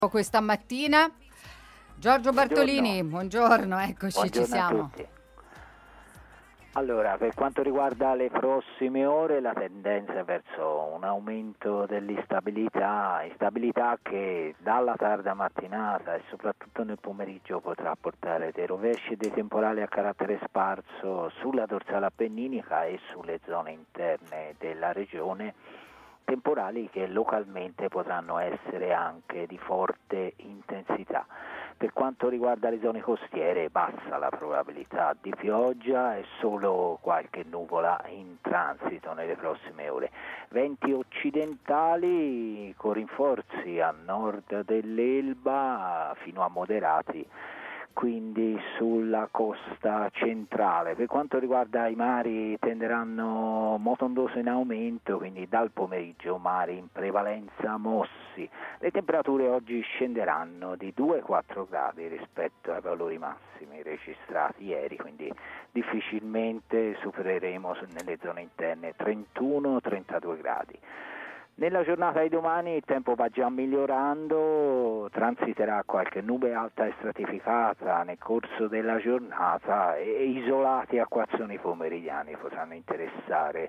Questa mattina Giorgio Bartolini, buongiorno, eccoci, Buongiorno, ci siamo. a tutti. Allora, per quanto riguarda le prossime ore, la tendenza è verso un aumento dell'instabilità, instabilità che dalla tarda mattinata e soprattutto nel pomeriggio potrà portare dei rovesci e dei temporali a carattere sparso sulla dorsale appenninica e sulle zone interne della regione, temporali che localmente potranno essere anche di forte intensità. Per quanto riguarda le zone costiere, bassa la probabilità di pioggia e solo qualche nuvola in transito nelle prossime ore. Venti occidentali con rinforzi a nord dell'Elba fino a moderati, quindi sulla costa centrale. Per quanto riguarda i mari, tenderanno motondoso in aumento, quindi dal pomeriggio mari in prevalenza mossi. Le temperature oggi scenderanno di 2-4 gradi rispetto ai valori massimi registrati ieri, quindi difficilmente supereremo nelle zone interne 31-32 gradi. Nella giornata di domani il tempo va già migliorando, transiterà qualche nube alta e stratificata nel corso della giornata e isolati acquazzoni pomeridiani potranno interessare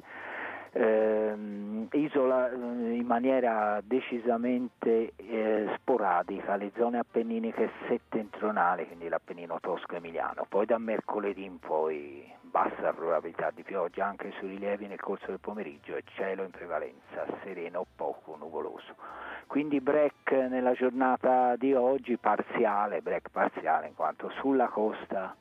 in maniera decisamente sporadica le zone appenniniche settentrionali, quindi l'Appennino tosco-emiliano. Poi da mercoledì in poi bassa probabilità di pioggia anche sui rilievi nel corso del pomeriggio e cielo in prevalenza sereno o poco nuvoloso. Quindi break nella giornata di oggi break parziale, in quanto sulla costa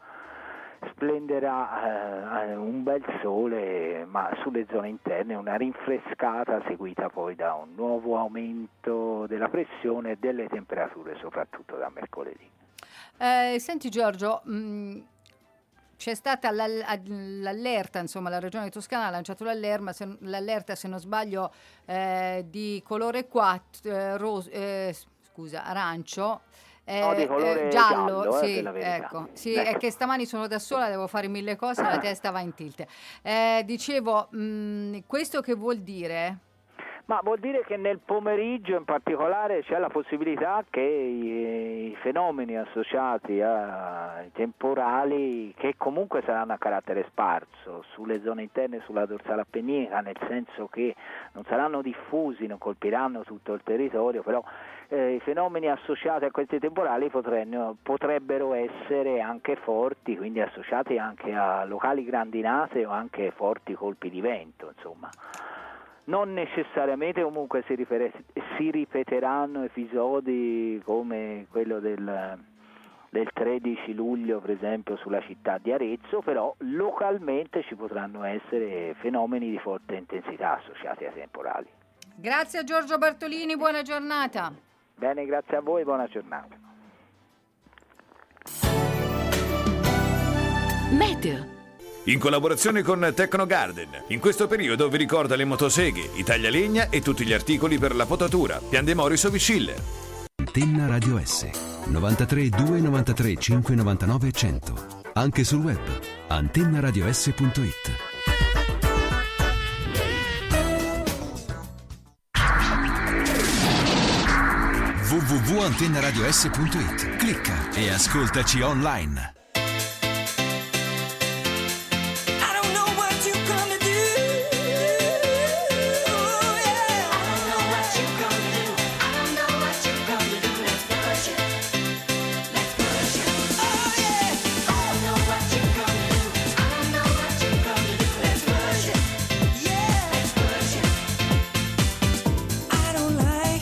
splenderà un bel sole, ma sulle zone interne una rinfrescata seguita poi da un nuovo aumento della pressione e delle temperature, soprattutto da mercoledì. Senti Giorgio, c'è stata l'allerta, insomma la regione toscana ha lanciato l'allerta, se non sbaglio, di colore 4, arancio. No, di colore giallo, sì, per la verità. ecco, sì, è che stamani sono da sola, devo fare mille cose, la testa va in tilt. Dicevo, questo che vuol dire? Ma vuol dire che nel pomeriggio in particolare c'è la possibilità che i fenomeni associati ai temporali, che comunque saranno a carattere sparso sulle zone interne, sulla dorsale appenninica, nel senso che non saranno diffusi, non colpiranno tutto il territorio, però i fenomeni associati a questi temporali potrebbero essere anche forti, quindi associati anche a locali grandinate o anche forti colpi di vento, insomma. Non necessariamente comunque si ripeteranno episodi come quello del 13 luglio per esempio sulla città di Arezzo, però localmente ci potranno essere fenomeni di forte intensità associati ai temporali. Grazie a Giorgio Bartolini, buona giornata. Bene, grazie a voi, buona giornata. Meteo. In collaborazione con Tecnogarden, in questo periodo vi ricorda le motoseghe, i taglialegna e tutti gli articoli per la potatura. Pian de Moris o Schiller. Antenna Radio S 93 2 93 5 99 100. Anche sul web antennaradios.it. www.antennaradios.it. Clicca e ascoltaci online.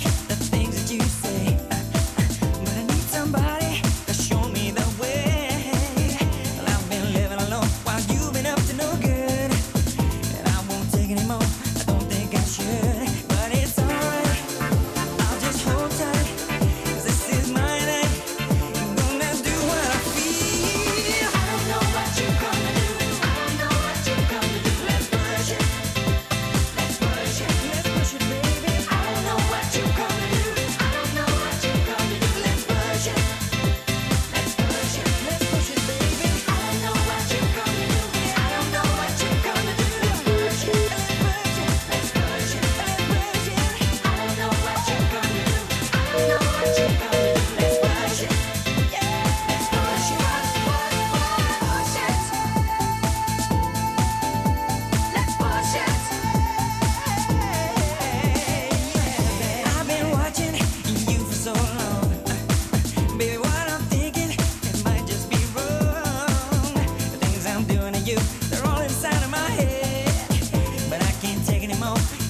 Somebody to show me the way. don't be